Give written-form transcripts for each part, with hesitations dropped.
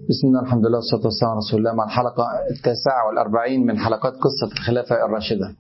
بسم الله الحمد لله والصلاة والسلام على رسول الله، مع الحلقة 49 من حلقات قصة الخلافة الراشدة.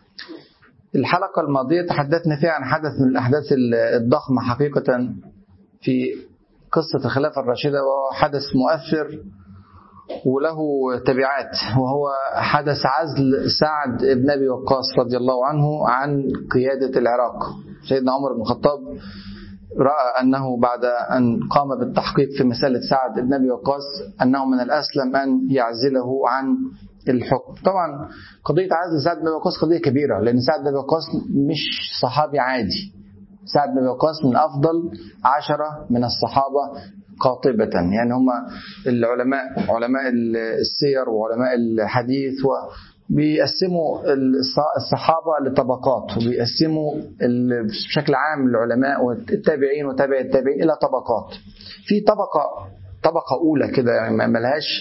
الحلقة الماضية تحدثنا فيها عن حدث من الأحداث الضخمة حقيقة في قصة الخلافة الراشدة، وهو حدث مؤثر وله تبعات، وهو حدث عزل سعد بن أبي وقاص رضي الله عنه عن قيادة العراق. سيدنا عمر بن الخطاب رأى أنه بعد أن قام بالتحقيق في مسألة سعد بن أبي وقاص أنه من الأسلم أن يعزله عن الحكم. طبعا قضية عزل سعد بن أبي وقاص قضية كبيرة، لأن سعد بن أبي وقاص مش صحابي عادي. سعد بن أبي وقاص من أفضل 10 من الصحابة قاطبة، يعني هم علماء السير وعلماء الحديث، بيقسموا الصحابة لطبقات، وبيقسموا بشكل عام العلماء والتابعين وتابع التابعين إلى طبقات. في طبقة أولى كده، يعني ما لهاش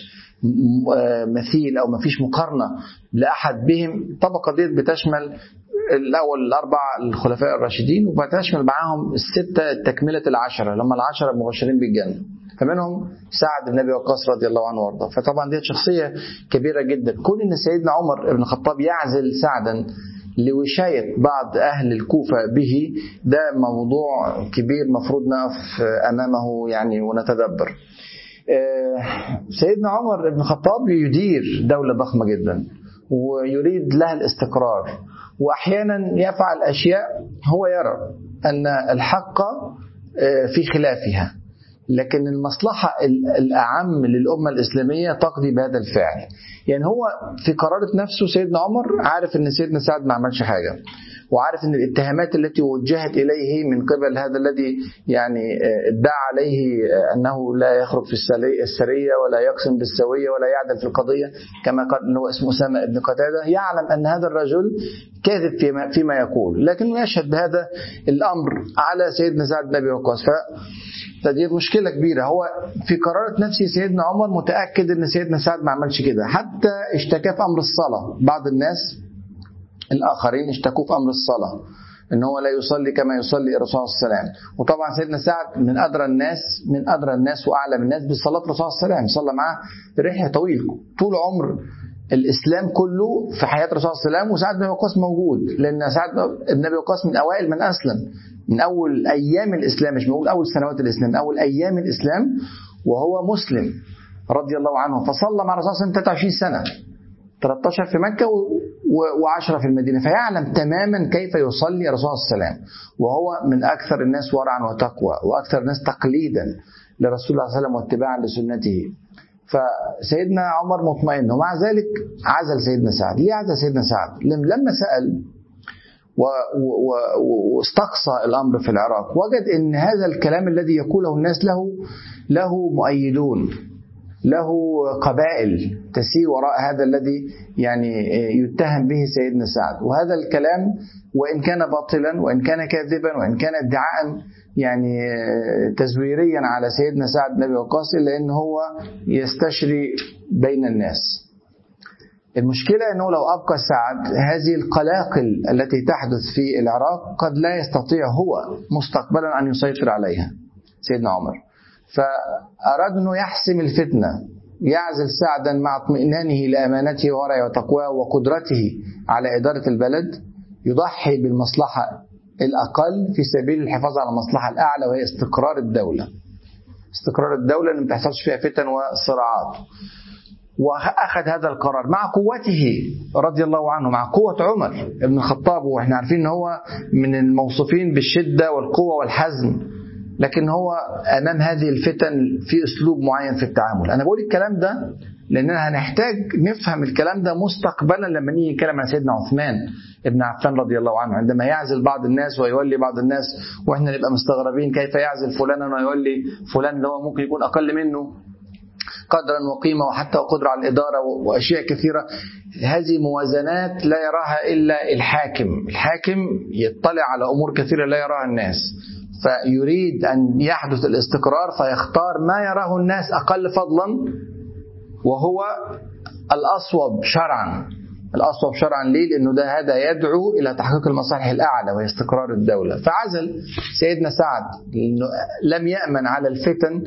مثيل أو ما فيش مقارنة لأحد بهم. الطبقة دي بتشمل الأول 4 الخلفاء الراشدين، وبتشمل معاهم 6 تكملة 10 لما 10 المبشرين بالجنة، فمنهم سعد بن أبي وقاص رضي الله عنه وارضاه. فطبعا دي شخصية كبيرة جدا. كون إن سيدنا عمر بن الخطاب يعزل سعدا لوشاية بعض أهل الكوفة به، ده موضوع كبير مفروض نقف أمامه يعني ونتدبر. سيدنا عمر بن الخطاب يدير دولة ضخمة جدا ويريد لها الاستقرار، وأحيانا يفعل أشياء هو يرى أن الحق في خلافها، لكن المصلحة الأعم للأمة الإسلامية تقضي بهذا الفعل. يعني هو في قرارة نفسه سيدنا عمر عارف أن سيدنا سعد ما عملش حاجة، وعارف أن الاتهامات التي وجهت إليه من قبل هذا الذي يعني ادعى عليه أنه لا يخرج في السرية ولا يقسم بالسوية ولا يعدل في القضية، كما قال أنه اسمه أسامة بن قتادة، يعلم أن هذا الرجل كاذب فيما يقول، لكنه يشهد بهذا الأمر على سيدنا سعد بن أبي وقاص. فدي مشكلة كبيرة. هو في قرارة نفسه سيدنا عمر متأكد أن سيدنا سعد ما عملش كده، حتى اشتكى في أمر الصلاة. بعض الناس الآخرين اشتكوا في أمر الصلاة إن هو لا يصلي كما يصلي الرسول صلى الله عليه وسلم. وطبعا سيدنا سعد من أدرى الناس وأعلم الناس بصلاة الرسول صلى الله عليه وسلم، صلى معاه برحلة طويل طول عمر الإسلام كله في حياة الرسول صلى الله عليه وسلم، وسعد بن أبي وقاص موجود، لأن سعد بن أبي وقاص من أوائل من أسلم، من أول أيام الإسلام، مش بقول أول سنوات الإسلام، من أول أيام الإسلام وهو مسلم رضي الله عنه. فصلى مع الرسول صلى الله عليه وسلم 23 سنة، 13 في مكة و10 في المدينة، فيعلم تماما كيف يصلي الرسول صلى الله عليه وسلم، وهو من أكثر الناس ورعا وتقوى وأكثر الناس تقليدا لرسول الله صلى الله عليه وسلم واتباعا لسنته. فسيدنا عمر مطمئن، ومع ذلك عزل سيدنا سعد. ليه عزل سيدنا سعد؟ لما سأل واستقصى الأمر في العراق، وجد أن هذا الكلام الذي يقوله الناس له مؤيدون، له قبائل تسير وراء هذا الذي يعني يتهم به سيدنا سعد. وهذا الكلام وإن كان باطلا وإن كان كاذبا وإن كان ادعاء يعني تزويريا على سيدنا سعد بن أبي وقاص، إلا أنه هو يستشري بين الناس. المشكلة أنه لو أبقى سعد، هذه القلاقل التي تحدث في العراق قد لا يستطيع هو مستقبلا أن يسيطر عليها سيدنا عمر. فأراد أنه يحسم الفتنة، يعزل سعدا مع اطمئنانه لأمانته ورعه وتقواه وقدرته على إدارة البلد، يضحي بالمصلحة الأقل في سبيل الحفاظ على المصلحة الأعلى، وهي استقرار الدولة اللي ما تحصلش فيها فتن وصراعات. وأخذ هذا القرار مع قوته رضي الله عنه، مع قوة عمر بن الخطاب، وإحنا عارفين أنه هو من الموصوفين بالشدة والقوة والحزم، لكن هو أمام هذه الفتن في أسلوب معين في التعامل. أنا بقول الكلام ده لأننا هنحتاج نفهم الكلام ده مستقبلا لما نيجي نتكلم عن سيدنا عثمان ابن عفان رضي الله عنه، عندما يعزل بعض الناس ويولي بعض الناس، وإحنا نبقى مستغربين كيف يعزل فلانا ويولي فلان اللي هو ممكن يكون أقل منه قدرا وقيمة وحتى قدرة على الإدارة وأشياء كثيرة. هذه موازنات لا يراها إلا الحاكم يطلع على أمور كثيرة لا يراها الناس، فيريد أن يحدث الاستقرار فيختار ما يراه الناس أقل فضلا وهو الأصوب شرعا. ليه؟ لأنه هذا يدعو إلى تحقيق المصالح الأعلى وهي استقرار الدولة. فعزل سيدنا سعد لأنه لم يأمن على الفتن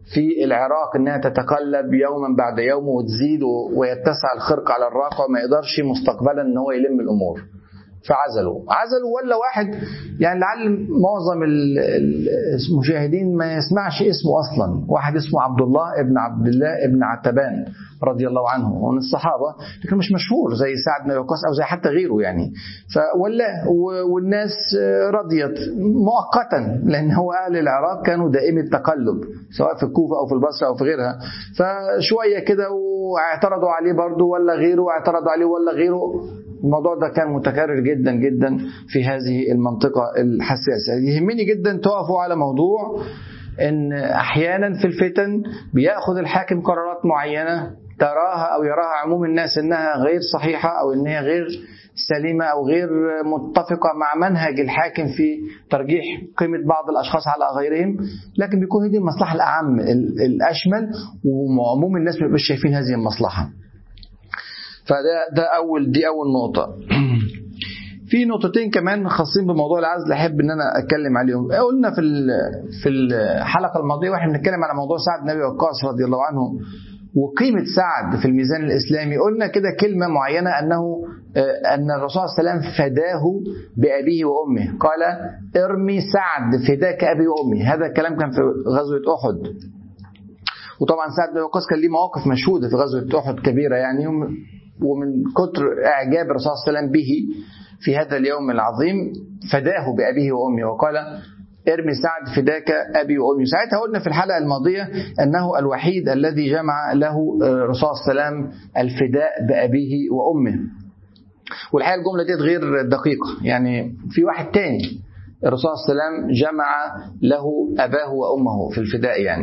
في العراق أنها تتقلب يوما بعد يوم وتزيد ويتسع الخرق على الراقة وما يقدرش مستقبلا أن هو يلم الأمور، فعزلوا ولا واحد. يعني لعل معظم المشاهدين ما يسمعش اسمه أصلا، واحد اسمه عبد الله ابن عتبان رضي الله عنه، من الصحابة لكن مش مشهور زي سعد بن وقاص أو زي حتى غيره يعني. والناس رضيت مؤقتا، لأن هو أهل العراق كانوا دائم التقلب سواء في الكوفة أو في البصرة أو في غيرها، فشوية كده واعترضوا عليه برضو ولا غيره، واعترضوا عليه ولا غيره. الموضوع ده كان متكرر جدا جدا في هذه المنطقة الحساسة. يهمني جدا تقفوا على موضوع ان احيانا في الفتن بياخذ الحاكم قرارات معينة تراها او يراها عموم الناس انها غير صحيحة او انها غير سليمة او غير متفقة مع منهج الحاكم في ترجيح قيمة بعض الاشخاص على غيرهم، لكن بيكون دي المصلحة الاعم الاشمل، وعموم الناس ما بيبقاش شايفين هذه المصلحة. فده دي أول نقطة. في نقطتين كمان خاصين بموضوع العزل أحب إن أنا أتكلم عليهم. قلنا في الحلقة الماضية واحنا بنتكلم على موضوع سعد بن أبي وقاص رضي الله عنه وقيمة سعد في الميزان الإسلامي. قلنا كده كلمة معينة أن الرسول صلى الله عليه وسلم فداه بأبيه وأمه، قال ارمي سعد فداك أبي وأمي. هذا الكلام كان في غزوة أحد، وطبعا سعد بن وقاص كان ليه مواقف مشهودة في غزوة أحد كبيرة يعني، ومن كتر إعجاب الرسول صلى الله عليه وسلم به في هذا اليوم العظيم فداه بأبيه وأمه وقال ارمي سعد فداك أبي وأمي. ساعتها قلنا في الحلقة الماضية أنه الوحيد الذي جمع له الرسول صلى الله عليه وسلم الفداء بأبيه وأمه. والحقيقة الجملة دي غير دقيقة، يعني في واحد تاني الرسول صلى الله عليه وسلم جمع له أباه وأمه في الفداء يعني.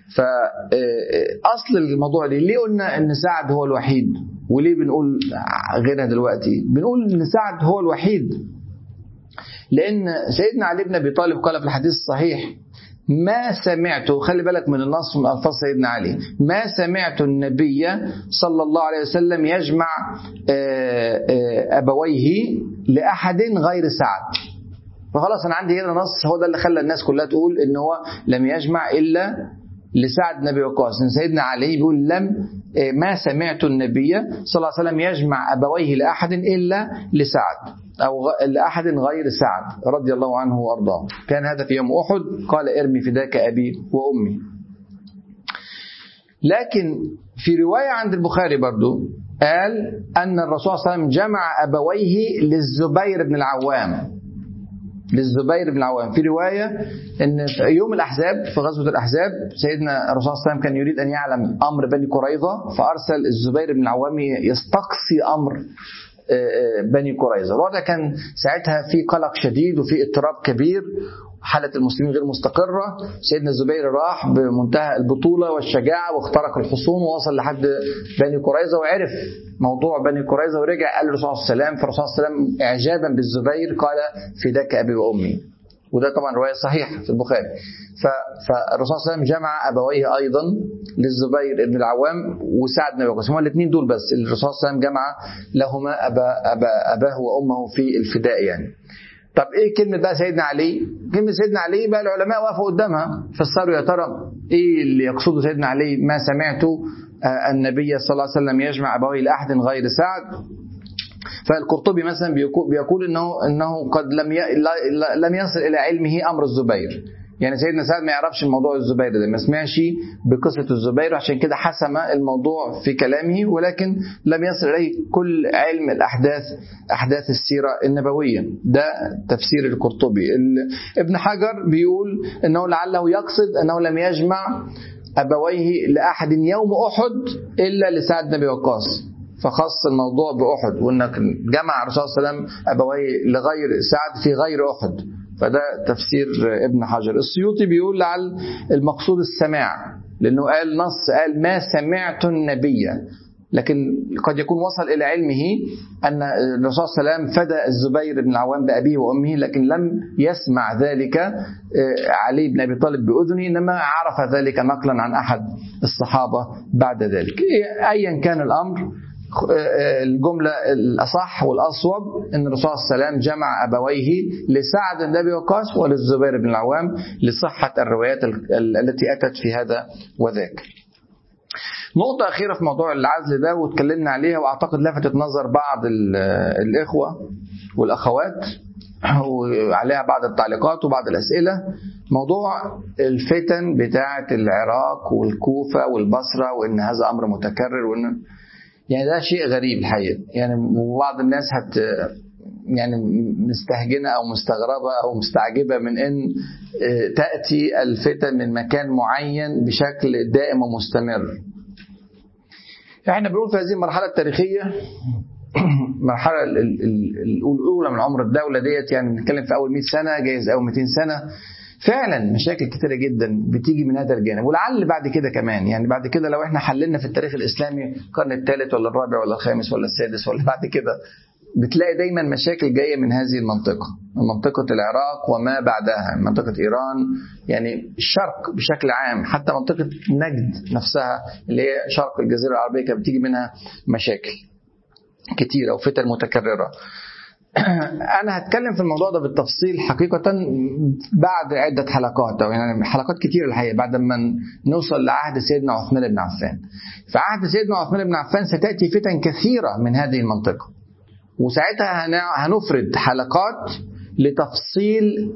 فأصل الموضوع ليه قلنا أن سعد هو الوحيد، وليه بنقول غيرنا دلوقتي؟ بنقول أن سعد هو الوحيد لأن سيدنا علي بن أبي طالب قال في الحديث الصحيح ما سمعت، خلي بالك من النص من ألفاظ سيدنا علي، ما سمعت النبي صلى الله عليه وسلم يجمع أبويه لأحد غير سعد. فخلاص أنا عندي هنا نص هو ده اللي خلى الناس كلها تقول إن هو لم يجمع إلا لسعد بن أبي وقاص. سيدنا علي بيقول ما سمعت النبي صلى الله عليه وسلم يجمع أبويه لأحد إلا لسعد أو لأحد غير سعد رضي الله عنه وأرضاه. كان هذا في يوم أحد، قال ارمي فداك أبي وأمي. لكن في رواية عند البخاري برضو قال أن الرسول صلى الله عليه وسلم جمع أبويه للزبير بن العوام. في رواية أن في يوم الأحزاب في غزوة الأحزاب سيدنا الرسول صلى الله عليه وسلم كان يريد أن يعلم أمر بني قريظة، فأرسل الزبير بن العوام يستقصي أمر بني قريظة. الوضع كان ساعتها في قلق شديد وفي اضطراب كبير، حالة المسلمين غير مستقرة. سيدنا الزبير راح بمنتهى البطولة والشجاعة واخترق الحصون ووصل لحد بني قريظة وعرف موضوع بني قريظة ورجع قال للرسول صلى الله عليه وسلم. فالرسول صلى الله عليه وسلم إعجابا بالزبير قال فداك أبي وأمي، وده طبعا رواية صحيحة في البخاري. فالرسول صلى الله عليه وسلم جمع أبويه أيضا للزبير بن العوام وسعد بن وقاص، هما الاثنين دول بس الرسول صلى الله عليه وسلم جمع لهما أباه وأمه في الفداء يعني. طب ايه كلمة بقى سيدنا علي؟ كلمة سيدنا علي بقى العلماء وقفوا قدامها فسروا يا ترى ايه اللي يقصده سيدنا علي ما سمعت النبي صلى الله عليه وسلم يجمع أبويه لأحد غير سعد. فالقرطبي مثلا بيقول انه قد لم يصل الى علمه امر الزبير، يعني سيدنا سعد ما يعرفش الموضوع الزبير ده، ما سمعش بقصة الزبير، عشان كده حسم الموضوع في كلامه، ولكن لم يصل إليه كل علم أحداث السيرة النبوية. ده تفسير القرطبي. ابن حجر بيقول أنه لعله يقصد أنه لم يجمع أبويه لأحد يوم أحد إلا لسعد بن أبي وقاص، فخص الموضوع بأحد، وأنك جمع الرسول صلى الله عليه وسلم أبويه لغير سعد في غير أحد. فده تفسير ابن حجر. السيوطي بيقول لعل المقصود السماع، لأنه قال قال ما سمعت النبي، لكن قد يكون وصل إلى علمه أن الرسول صلى الله عليه وسلم فدى الزبير بن العوام بأبيه وأمه، لكن لم يسمع ذلك علي بن أبي طالب بأذنه، إنما عرف ذلك نقلا عن أحد الصحابة بعد ذلك. أيا كان الأمر، الجملة الأصح والأصوب أن الرسول صلى الله عليه وسلم جمع أبويه لسعد بن أبي وقاص وللزبير بن العوام لصحة الروايات التي أتت في هذا وذاك. نقطة أخيرة في موضوع العزل ده واتكلمنا عليها وأعتقد لفتت نظر بعض الإخوة والأخوات وعليها بعض التعليقات وبعض الأسئلة، موضوع الفتن بتاعة العراق والكوفة والبصرة، وإن هذا أمر متكرر، وإن يعني ده شيء غريب الحقيقة. يعني بعض الناس يعني مستهجنة أو مستغربة أو مستعجبة من أن تأتي الفتن من مكان معين بشكل دائم ومستمر. احنا بنقول في هذه المرحلة التاريخية، المرحلة الأولى من عمر الدولة ديت، يعني نتكلم في أول 100 سنة جايز أو 200 سنة، فعلا مشاكل كتيرة جدا بتيجي من هذا الجانب، ولعل بعد كده كمان، يعني بعد كده لو احنا حللنا في التاريخ الإسلامي القرن الثالث ولا الرابع ولا الخامس ولا السادس ولا بعد كده، بتلاقي دايما مشاكل جاية من هذه المنطقة، منطقة العراق وما بعدها، منطقة إيران، يعني الشرق بشكل عام، حتى منطقة نجد نفسها اللي هي شرق الجزيرة العربية كانت بتيجي منها مشاكل كتيرة وفتن متكررة. أنا هتكلم في الموضوع ده بالتفصيل حقيقة بعد عدة حلقات، أو يعني حلقات كتيرة الحقيقة، بعد ما نوصل لعهد سيدنا عثمان بن عفان. في عهد سيدنا عثمان بن عفان ستأتي فتن كثيرة من هذه المنطقة، وساعتها هنفرد حلقات لتفصيل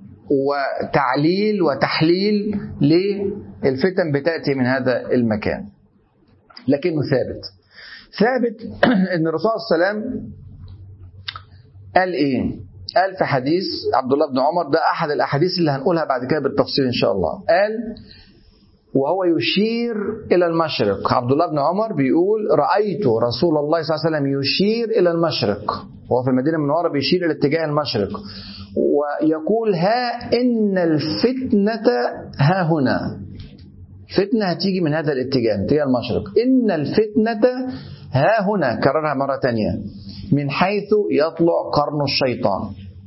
وتعليل وتحليل للفتن بتأتي من هذا المكان. لكنه ثابت ان الرسول صلى الله عليه وسلم قال ايه؟ قال في حديث عبد الله بن عمر، ده احد الاحاديث اللي هنقولها بعد كده بالتفصيل ان شاء الله. قال وهو يشير الى المشرق، عبد الله بن عمر بيقول رأيت رسول الله صلى الله عليه وسلم يشير الى المشرق، وهو في المدينة المنورة بيشير الى اتجاه المشرق، ويقول ها ان الفتنة ها هنا، فتنة هتيجي من هذا الاتجاه، اتجاه المشرق، إن الفتنة ها هنا، كررها مرة تانية، من حيث يطلع قرن الشيطان.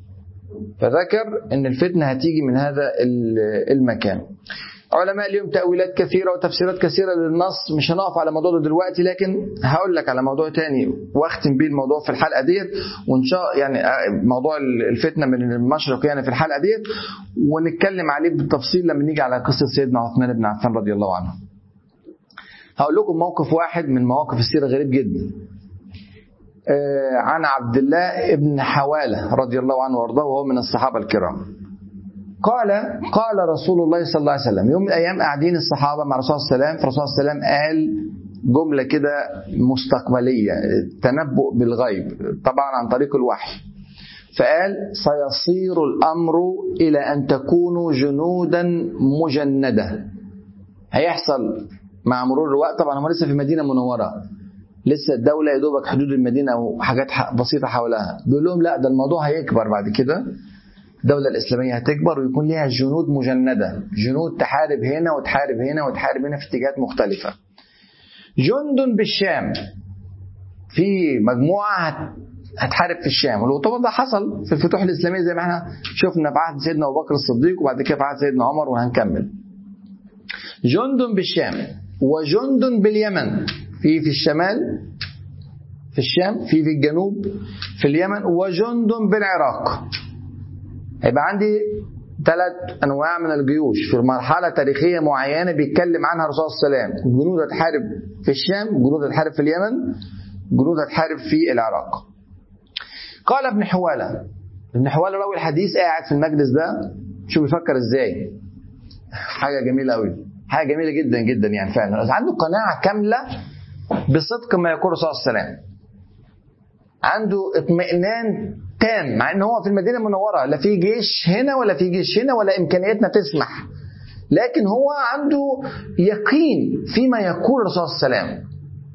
فذكر إن الفتنة هتيجي من هذا المكان. علماء اليوم تأويلات كثيرة وتفسيرات كثيرة للنص، مش هنقف على موضوع ده دلوقتي، لكن هقول لك على موضوع تاني واختم بيه الموضوع في الحلقة ديت، وإن شاء يعني موضوع الفتنة من المشرق يعني في الحلقة ديت، ونتكلم عليه بالتفصيل لما نيجي على قصة سيدنا عثمان بن عفان رضي الله عنه. هقول لكم موقف واحد من مواقف السيرة غريب جدا، عن عبد الله بن حوالة رضي الله عنه وارضاه، وهو من الصحابة الكرام. قال رسول الله صلى الله عليه وسلم، يوم من الأيام قاعدين الصحابة مع رسول الله صلى الله عليه وسلم، فرسول الله صلى الله عليه وسلم قال جملة كده مستقبلية، تنبؤ بالغيب طبعا عن طريق الوحي، فقال سيصير الأمر إلى أن تكونوا جنودا مجندة. هيحصل مع مرور الوقت، طبعا هم لسه في مدينة منورة، لسه الدولة يدوبك حدود المدينة وحاجات بسيطة حولها، بيقول لهم لا، ده الموضوع هيكبر بعد كده، الدولة الإسلامية هتكبر ويكون لها جنود مجندة، جنود تحارب هنا وتحارب هنا وتحارب هنا في اتجاهات مختلفة. جند بالشام، في مجموعة هتحارب في الشام، وطبعا ده حصل في الفتوح الإسلامية زي ما احنا شفنا في عهد سيدنا أبو بكر الصديق، وبعد كده في عهد سيدنا عمر، وهنكمل. جند بالشام وجند باليمن، في الشمال في الشام، في الجنوب في اليمن، وجند بالعراق. هيبقى عندي 3 أنواع من الجيوش في مرحلة تاريخية معينة بيتكلم عنها الرسول صلى الله عليه وسلم، جنود هتحارب في الشام، جنود هتحارب في اليمن، جنود هتحارب في العراق. قال ابن حوالة راوي الحديث قاعد في المجلس ده، شو بيفكر ازاي؟ حاجة جميلة قوي، حاجة جميلة جدا جدا، يعني فعلا عنده قناعة كاملة بصدق ما يقول الرسول صلى الله عليه وسلم، عنده اطمئنان تام، مع ان هو في المدينة المنورة لا في جيش هنا ولا في جيش هنا ولا امكانياتنا تسمح، لكن هو عنده يقين فيما يقول الرسول صلى الله عليه وسلم،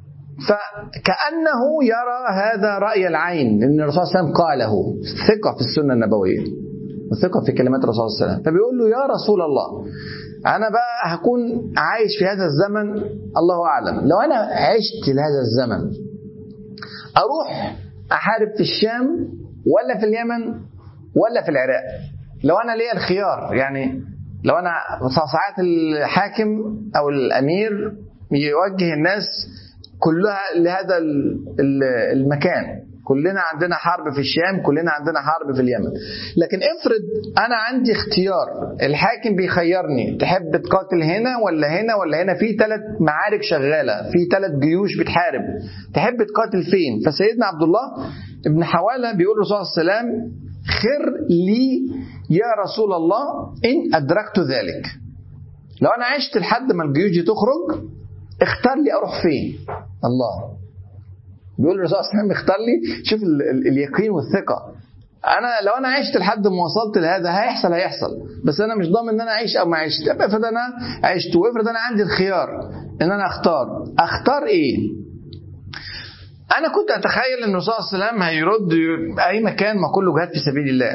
فكأنه يرى هذا رأي العين، ان الرسول صلى الله عليه وسلم قاله، ثقة في السنة النبوية وثقة في كلمات الرسول صلى الله عليه وسلم. فبيقول له يا رسول الله، أنا بقى هكون عايش في هذا الزمن، الله أعلم، لو أنا عشت لهذا الزمن أروح أحارب في الشام ولا في اليمن ولا في العراق؟ لو أنا ليا الخيار، يعني لو أنا ساعات الحاكم أو الأمير يوجه الناس كلها لهذا المكان. كلنا عندنا حرب في الشام، كلنا عندنا حرب في اليمن. لكن افرض أنا عندي اختيار، الحاكم بيخيرني تحب تقاتل هنا ولا هنا ولا هنا، في 3 معارك شغالة، في 3 جيوش بتحارب، تحب تقاتل فين؟ فسيدنا عبد الله ابن حوالة بيقول له صلى الله عليه وسلم: خر لي يا رسول الله إن أدركت ذلك. لو أنا عشت لحد ما الجيوش دي تخرج، اختار لي أروح فين. الله بيقول الرسول صلى الله عليه وسلم: اختار لي. شوف اليقين والثقة. لو أنا عشت لحد ما وصلت لهذا هيحصل، بس أنا مش ضامن إن أنا أعيش أو ما عشت. افرض أنا عشت، وافرض أنا عندي الخيار إن أنا أختار إيه؟ أنا كنت أتخيل إن الرسول صلى الله عليه وسلم هيرد أي مكان ما كله جهاد في سبيل الله،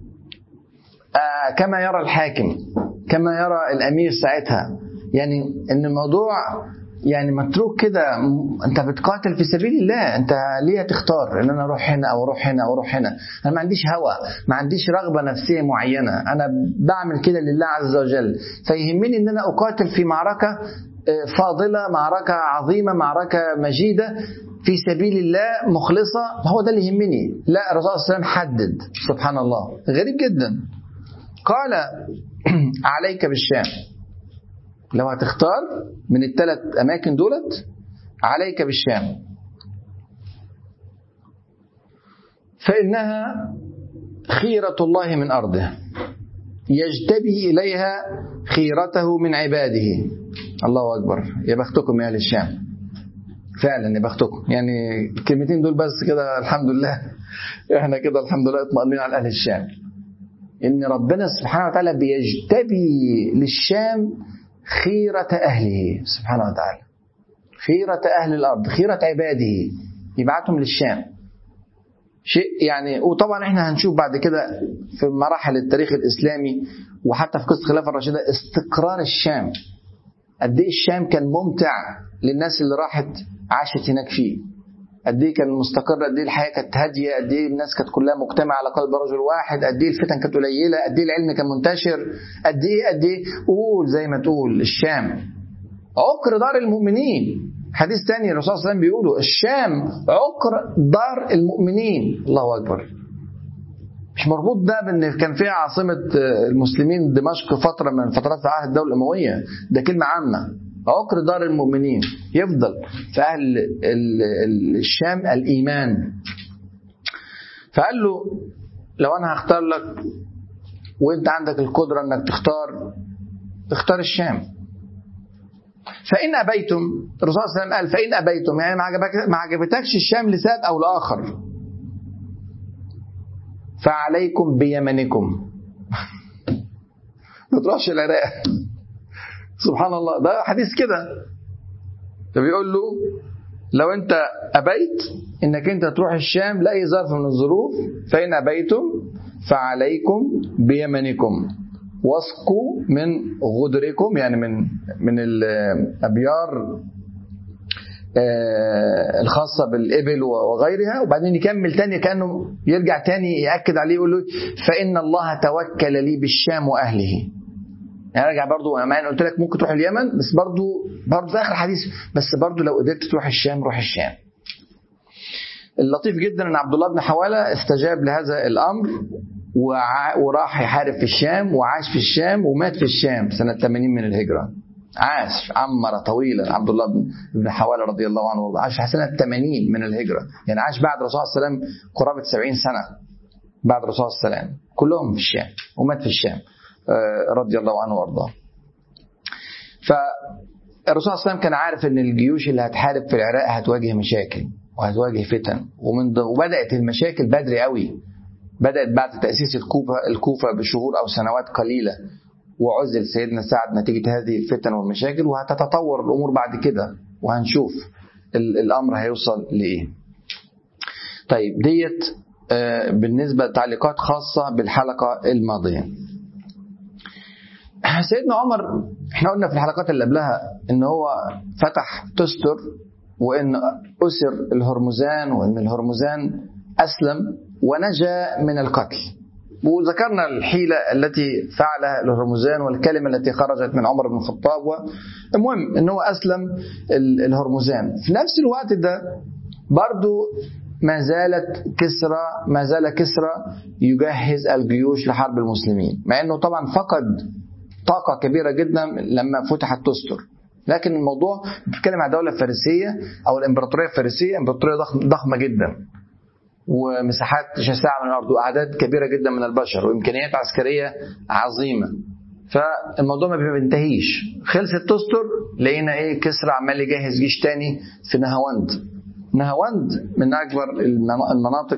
كما يرى الحاكم، كما يرى الأمير ساعتها، يعني إن الموضوع يعني متروك كده. أنت بتقاتل في سبيل الله، أنت ليه تختار إن أنا أروح هنا أو أروح هنا أو أروح هنا؟ أنا ما عنديش هوى، ما عنديش رغبة نفسية معينة، أنا بعمل كده لله عز وجل. فيهمني إن أنا أقاتل في معركة فاضلة، معركة عظيمة، معركة مجيدة في سبيل الله مخلصة، هو ده اللي يهمني. لا، الرسول صلى الله عليه وسلم حدد. سبحان الله، غريب جدا. قال: عليك بالشام. لو هتختار من ال3 أماكن دولت، عليك بالشام، فإنها خيرة الله من أرضه يجتبي إليها خيرته من عباده. الله أكبر، يا بختكم يا أهل الشام، فعلا يا بختكم. يعني الكلمتين دول بس كده الحمد لله، احنا كده الحمد لله اطمئنين على أهل الشام، إن ربنا سبحانه وتعالى بيجتبي للشام خيرة أهله سبحانه وتعالى، خيرة أهل الأرض، خيرة عباده، يبعتهم للشام. شيء يعني. وطبعا احنا هنشوف بعد كده في مراحل التاريخ الإسلامي وحتى في قصة الخلافة الراشدة استقرار الشام، قد ايه الشام كان ممتع للناس اللي راحت عاشت هناك فيه، قد ايه كان مستقر، قد ايه الحياة كانت هادية، قد ايه الناس كانت كلها مجتمعة على قلب رجل واحد، قد ايه الفتن كانت قليلة، قد ايه العلم كان منتشر، قد ايه قول زي ما تقول الشام عقر دار المؤمنين. حديث تاني الرسول صلى الله عليه وسلم بيقولوا: الشام عقر دار المؤمنين. الله أكبر. مش مربوط ده بأن كان فيها عاصمة المسلمين دمشق فترة من فترات في عهد الدولة الأموية، ده كلمة عامة. عقر دار المؤمنين، يفضل في أهل الشام الإيمان. فقال له: لو أنا هختار لك وإنت عندك القدرة أنك اختار الشام. فإن أبيتم، الرسول صلى الله عليه وسلم قال: فإن أبيتم، يعني ما عجبتكش الشام لسبب أو لآخر، فعليكم بيمنكم. ما تروحش العراق. سبحان الله، ده حديث كده. فبيقول له: لو أنت أبيت إنك أنت تروح الشام لأي ظرف من الظروف، فإن أبيتم فعليكم بيمنكم، واسقوا من غدركم، يعني من الأبيار الخاصة بالإبل وغيرها. وبعدين يكمل تاني، كأنه يرجع تاني يأكد عليه، يقول له: فإن الله توكل لي بالشام وأهله. يعني رجع برضو، أنا قلت لك ممكن تروح اليمن، بس برضو في آخر حديث، بس برضو لو قدرت تروح الشام روح الشام. اللطيف جدا أن عبد الله بن حوالة استجاب لهذا الأمر وراح يحارب في الشام، وعاش في الشام، ومات في الشام سنة 80 من الهجرة. عاش عمر طويلا عبد الله بن حوالة رضي الله عنه وارضاه، عاش في سنة 80 من الهجرة، يعني عاش بعد الرسول صلى الله عليه وسلم قرابة 70 سنة بعد الرسول صلى الله عليه وسلم، كلهم في الشام، ومات في الشام رضي الله عنه وارضاه. فالرسول صلى الله عليه وسلم كان عارف ان الجيوش اللي هتحارب في العراق هتواجه مشاكل وهتواجه فتن، وبدأت المشاكل بدري قوي، بدأت بعد تأسيس الكوفة بشهور أو سنوات قليلة، وعزل سيدنا سعد نتيجة هذه الفتن والمشاكل، وهتتطور الأمور بعد كده، وهنشوف الأمر هيوصل لإيه. طيب، ديت بالنسبة لتعليقات خاصة بالحلقة الماضية. سيدنا عمر، احنا قلنا في الحلقات اللي قبلها ان هو فتح تستر، وان أسر الهرمزان، وان الهرمزان أسلم ونجا من القتل. وذكرنا الحيلة التي فعلها الهرمزان والكلمة التي خرجت من عمر بن الخطاب. المهم أنه أسلم الهرمزان. في نفس الوقت ده برضو ما زال كسرى يجهز الجيوش لحرب المسلمين، مع أنه طبعا فقد طاقة كبيرة جدا لما فتحت تستر. لكن الموضوع بيتكلم عن الدولة الفارسية أو الإمبراطورية الفارسية، إمبراطورية ضخمة جدا، ومساحات شاسعة من الأرض، وأعداد كبيرة جدا من البشر، وإمكانيات عسكرية عظيمة. فالموضوع ما بينتهيش. خلصت تستر، لقينا كسرى عمال يجهز جيش تاني في نهاوند من أكبر المناطق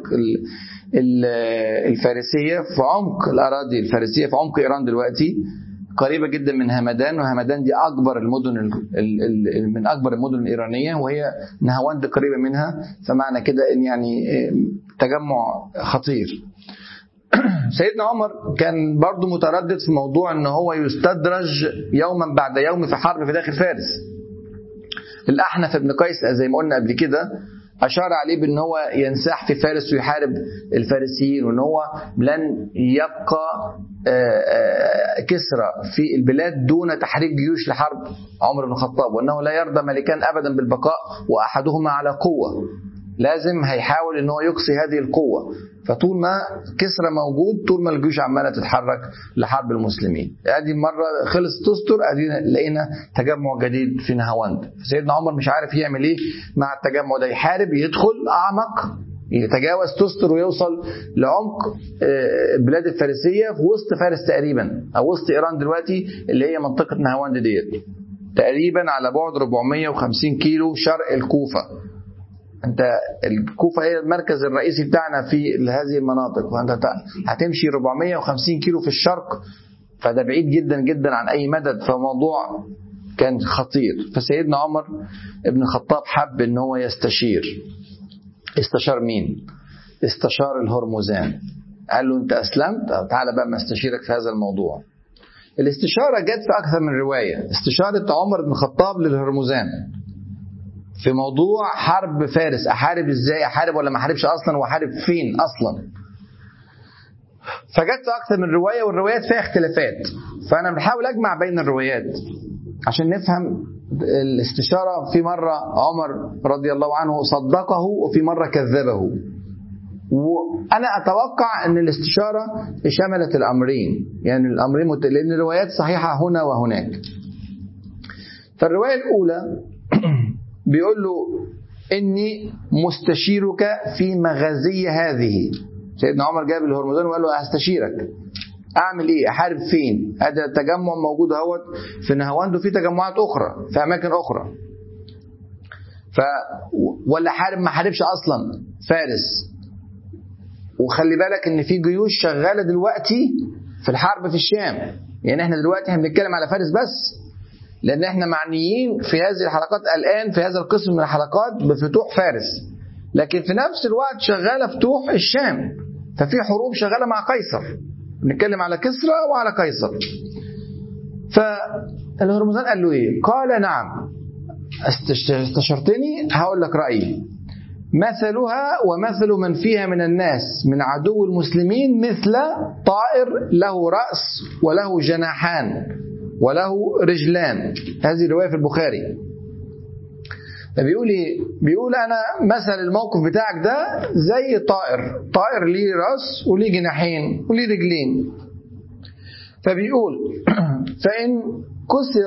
الفارسية في عمق الأراضي الفارسية، في عمق إيران دلوقتي، قريبة جدا من همدان، وهمدان دي أكبر المدن من أكبر المدن الإيرانية، وهي نهاوند قريبة منها. فمعنى كده إن يعني تجمع خطير. سيدنا عمر كان برضو متردد في موضوع إن هو يستدرج يوما بعد يوم في حرب في داخل فارس. الأحنف بن قيس زي ما قلنا قبل كده أشار عليه بأن هو ينساح في فارس ويحارب الفارسيين، وأن هو لن يبقى كسرى في البلاد دون تحريك جيوش لحرب عمر بن الخطاب، وأنه لا يرضى ملكان أبدا بالبقاء وأحدهما على قوة، لازم هيحاول أنه يقصي هذه القوة. فطول ما كسرى موجود، طول ما الجيوش عمالة تتحرك لحرب المسلمين. هذه مرة خلص تستر، لقينا تجمع جديد في نهاوند. سيدنا عمر مش عارف يعمل ايه مع التجمع ده، يحارب، يدخل أعمق، يتجاوز تستر ويوصل لعمق البلاد الفارسية في وسط فارس تقريبا، أو وسط إيران دلوقتي، اللي هي منطقة نهاوند ديت، تقريبا على بعد 450 كيلو شرق الكوفة. أنت الكوفة هي المركز الرئيسي بتاعنا في هذه المناطق، وأنت هتمشي 450 كيلو في الشرق، فده بعيد جدا جدا عن أي مدد. فموضوع كان خطير. فسيدنا عمر ابن الخطاب حب أن هو يستشير. استشار مين؟ استشار الهرمزان. قال له أنت أسلمت، تعال بقى ما استشيرك في هذا الموضوع. الاستشارة جت في أكثر من رواية. استشارة عمر بن الخطاب للهرمزان في موضوع حرب فارس، أحارب إزاي، أحارب ولا ما أحاربش أصلا، وأحارب فين أصلا. فجت في أكثر من رواية، والروايات فيها اختلافات، فأنا بحاول أجمع بين الروايات عشان نفهم الاستشارة. في مرة عمر رضي الله عنه صدقه، وفي مرة كذبه. وأنا أتوقع أن الاستشارة شملت الأمرين، يعني الأمرين لأن الروايات صحيحة هنا وهناك. فالرواية الأولى بيقول له إني مستشيرك في مغازي هذه. سيدنا عمر جاب الهرمزان وقال له أستشيرك، أعمل إيه، أحارب فين؟ هذا التجمع موجود اهوت في نهاوند، وفي تجمعات أخرى في أماكن أخرى. ولا حارب ما حاربش أصلا فارس. وخلي بالك إن في جيوش شغالة دلوقتي في الحرب في الشام. يعني إحنا دلوقتي هنتكلم على فارس بس، لأن إحنا معنيين في هذه الحلقات الآن، في هذا القسم من الحلقات، بفتوح فارس، لكن في نفس الوقت شغالة فتوح الشام. ففي حروب شغالة مع قيصر، نتكلم على كسرى وعلى قيصر. فالهرمزان قال له إيه؟ قال نعم، استشرتني، هقول لك رأيي. مثلها ومثل من فيها من الناس من عدو المسلمين مثل طائر له رأس وله جناحان وله رجلان. هذه رواية في البخاري. فبيقول ايه؟ بيقول انا مثل الموقف بتاعك ده زي طائر ليه راس وليه جناحين وليه رجلين. فبيقول فإن كسر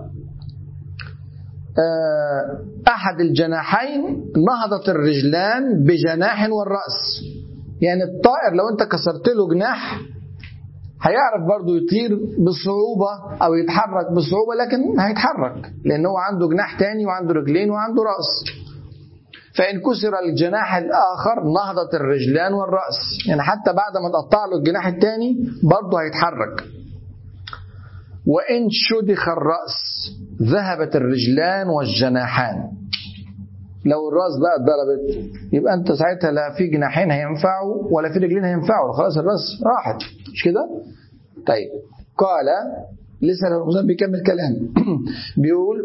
أحد الجناحين نهضت الرجلان بجناح والرأس. يعني الطائر لو انت كسرت له جناح هيعرف برضو يطير بصعوبة أو يتحرك بصعوبة، لكن هيتحرك لأنه عنده جناح تاني وعنده رجلين وعنده رأس. فإن كسر الجناح الآخر نهضت الرجلان والرأس، يعني حتى بعد ما تقطع له الجناح التاني برضو هيتحرك. وإن شدخ الرأس ذهبت الرجلان والجناحان. لو الرأس بقى اتضربت يبقى أنت ساعتها لا في جناحين هينفعوا ولا في رجلين هينفعوا، خلاص الرأس راحت، مش كده؟ طيب قال لسه الهرمزان بيكمل كلام بيقول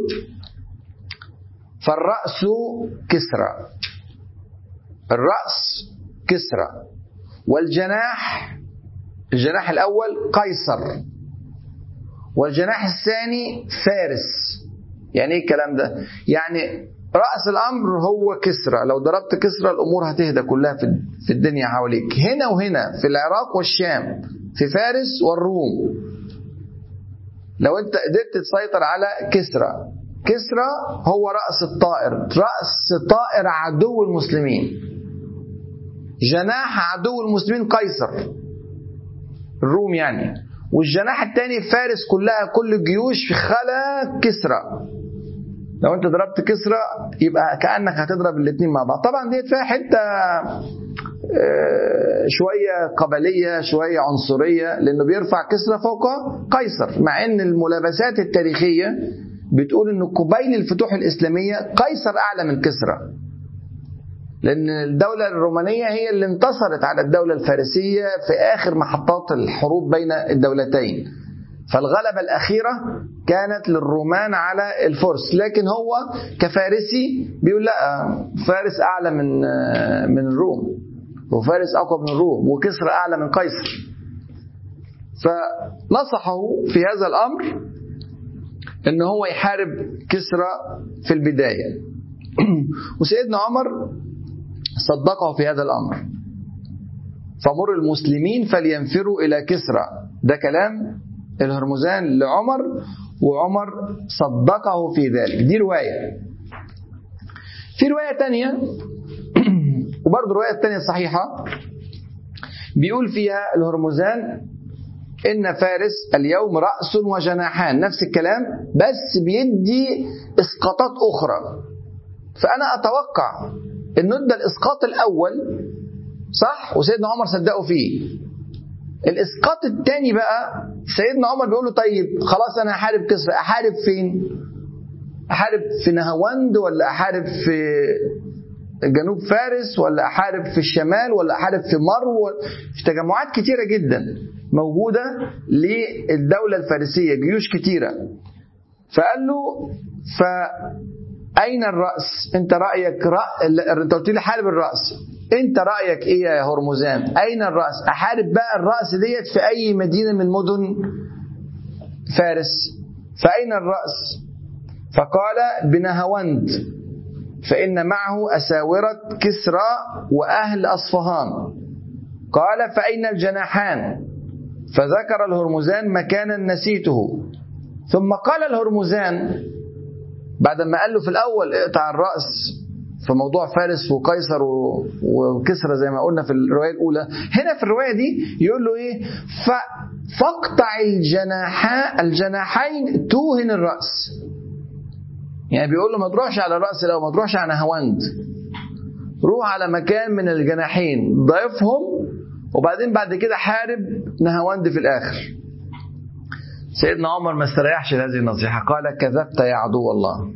فالرأس كسرى، الرأس كسرى والجناح الجناح الأول قيصر، والجناح الثاني فارس. يعني ايه الكلام ده؟ يعني رأس الأمر هو كسرى، لو ضربت كسرى الأمور هتهدى كلها في الدنيا حواليك، هنا وهنا، في العراق والشام، في فارس والروم. لو انت قدرت تسيطر على كسرى، كسرى هو رأس الطائر، رأس طائر عدو المسلمين. جناح عدو المسلمين قيصر، الروم يعني، والجناح الثاني فارس، كلها كل الجيوش في خلا كسرى. لو انت ضربت كسرى يبقى كأنك هتضرب الاثنين مع بعض. طبعا دي فيها حتة شوية قبلية، شوية عنصرية، لأنه بيرفع كسرى فوق قيصر، مع أن الملابسات التاريخية بتقول أن قبيل الفتوح الإسلامية قيصر أعلى من كسرى، لأن الدولة الرومانية هي اللي انتصرت على الدولة الفارسية في آخر محطات الحروب بين الدولتين، فالغلبة الأخيرة كانت للرومان على الفرس. لكن هو كفارسي بيقول لا، فارس أعلى من الروم، وفارس أقوى من الروم، وكسرى أعلى من قيصر. فنصحه في هذا الأمر أنه هو يحارب كسرى في البداية. وسيدنا عمر صدقه في هذا الأمر، فمر المسلمين فلينفروا إلى كسرى. ده كلام الهرمزان لعمر، وعمر صدقه في ذلك. دي رواية. في رواية تانية وبرضه الرواية التانية صحيحة، بيقول فيها الهرمزان إن فارس اليوم رأس وجناحان، نفس الكلام بس بيدي إسقاطات أخرى. فأنا أتوقع إنه ادى الإسقاط الأول صح وسيدنا عمر صدقوا فيه. الإسقاط الثاني بقى سيدنا عمر بيقول له طيب خلاص أنا هحارب كسرى، أحارب فين؟ أحارب في نهاوند، ولا أحارب في جنوب فارس، ولا أحارب في الشمال، ولا أحارب في مرو؟ في تجمعات كتيرة جدا موجودة للدولة الفارسية، جيوش كتيرة. فقال له فأين الرأس؟ أنت رأيك أنت قلت لي حارب الرأس، أنت رأيك إيه يا هرمزان؟ أين الرأس؟ أحارب بقى الرأس ديت في أي مدينة من مدن فارس؟ فأين الرأس؟ فقال بنهاوند، فإن معه أساورة كسرى وأهل أصفهان. قال فأين الجناحان؟ فذكر الهرمزان مكانا نسيته. ثم قال الهرمزان بعد ما قال له في الأول اقطع الرأس في موضوع فارس وقيصر وكسرى زي ما قلنا في الرواية الأولى، هنا في الرواية دي يقول له إيه؟ فاقطع الجناحين توهن الرأس. يعني بيقول له ما تروحش على الرأس، لو ما تروحش على نهاوند، روح على مكان من الجناحين ضيفهم، وبعدين بعد كده حارب نهاوند في الآخر. سيدنا عمر ما استريحش لهذه النصيحة، قال كذبت يا عدو الله،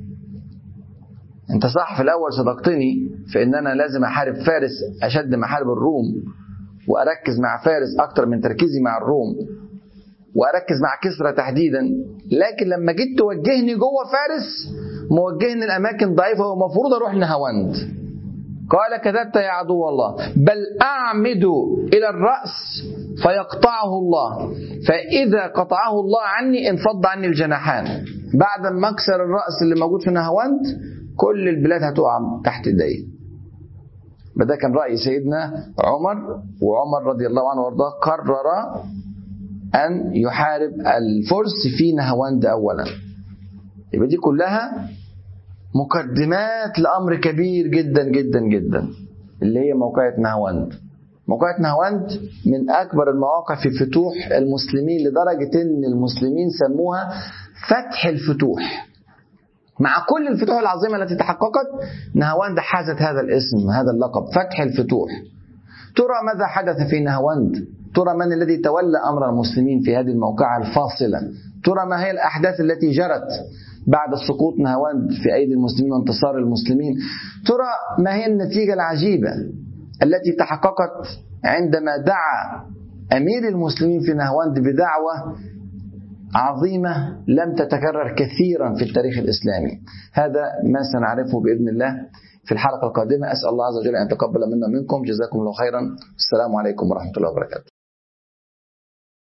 انت صح في الأول صدقتني في ان انا لازم احارب فارس اشد ما احارب الروم، واركز مع فارس اكتر من تركيزي مع الروم، واركز مع كسرى تحديدا. لكن لما جيت توجهني جوه فارس موجهني الاماكن ضعيفة ومفروض اروح نهاوند. قال كذبت يا عدو الله، بل اعمد الى الرأس فيقطعه الله، فاذا قطعه الله عني انفض عني الجناحان. بعد ما اكسر الرأس اللي موجود في نهاوند كل البلاد هتقع تحت ايديه. ده كان رأي سيدنا عمر، وعمر رضي الله عنه وارضاه قرر أن يحارب الفرس في نهاوند أولا. يبقى دي كلها مقدمات لأمر كبير جدا جدا جدا، اللي هي موقعة نهاوند. موقعة نهاوند من أكبر المواقع في فتوح المسلمين، لدرجة أن المسلمين سموها فتح الفتوح. مع كل الفتوح العظيمة التي تحققت، نهاوند حازت هذا الاسم، هذا اللقب، فتح الفتوح. ترى ماذا حدث في نهاوند؟ ترى من الذي تولى أمر المسلمين في هذه الموقعة الفاصلة؟ ترى ما هي الأحداث التي جرت بعد سقوط نهاوند في أيدي المسلمين وانتصار المسلمين؟ ترى ما هي النتيجة العجيبة التي تحققت عندما دعا أمير المسلمين في نهاوند بدعوة عظيمة لم تتكرر كثيرا في التاريخ الإسلامي. هذا ما سنعرفه بإذن الله في الحلقة القادمة. أسأل الله عز وجل أن يتقبل منا منكم. جزاكم الله خيرا. السلام عليكم ورحمة الله وبركاته.